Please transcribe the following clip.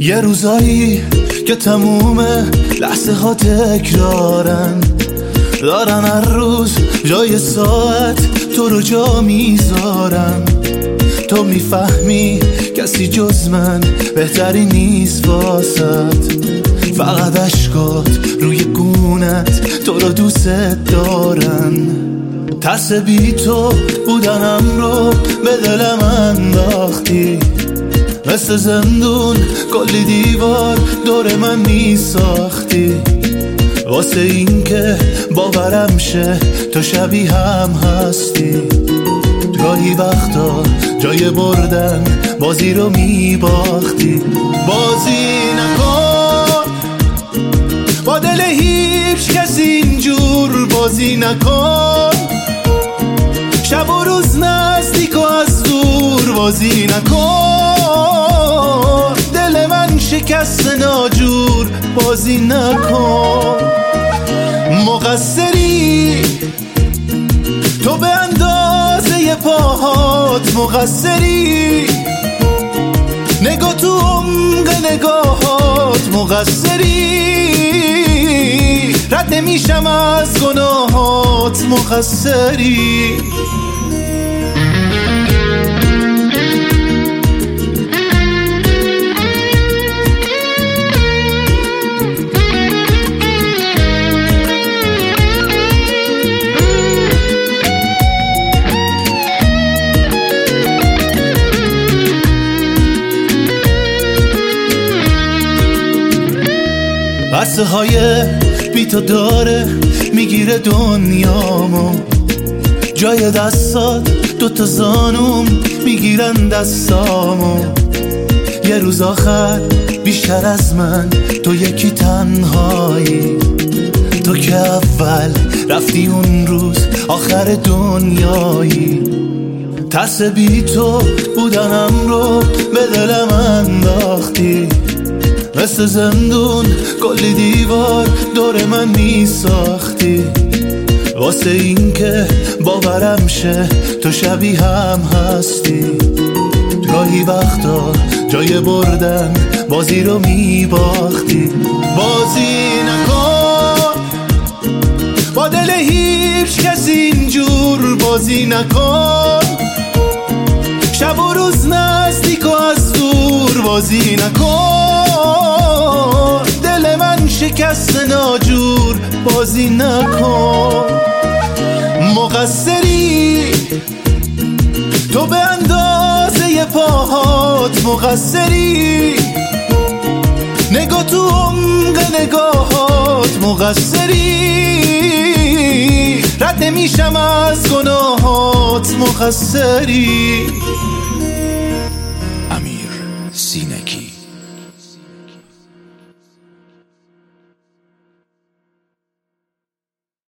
یه روزایی که تموم لحظه ها تکرارن، دارن هر روز جای ساعت تو رو جا میذارن. تو میفهمی کسی جز من بهتری نیست واسط، فقط عشقات روی گونت تو رو دوست دارن. ترس بی تو بودنم رو به دلم انداختی، مثل زندون کلی دیوار دور من میساختی، واسه این که باورم شه تو شبیه هم هستی. گاهی وقتا جای بردن بازی رو میباختی. بازی نکن با دل هیچ کسی اینجور، بازی نکن شب و روز نزدیک و از دور، بازی نکن دل من شکست ناجور، بازی نکن. مقصری تو به اندازه پاهات، مقصری نگاه تو عمق نگاهات، مقصری رد نمیشم از گناهات، مقصری. عرصه های بی تو داره میگیره دنیامو، جای دستات دوتا زانوم میگیرن دستامو. یه روز آخر بیشتر از من تو یکی تنهایی، تو که اول رفتی اون روز آخر دنیایی. ترس بی تو بودنم رو به دلم انداختی، مثل زندون کلی دیوار دور من میساختی، واسه این که باورم شه تو شبیه هم هستی. گاهی وقتا جای بردن بازی رو میباختی. بازی نکن با دل هیچ کسی اینجور، بازی نکن شب و روز نزدیک و از دور، بازی نکن دل من شکست ناجور، بازی نکن. مقصری تو به اندازه پاهات، مقصری نگاه تو عمق نگاهات، مقصری رد نمیشم از گناهات، مقصری. امیر سینکی.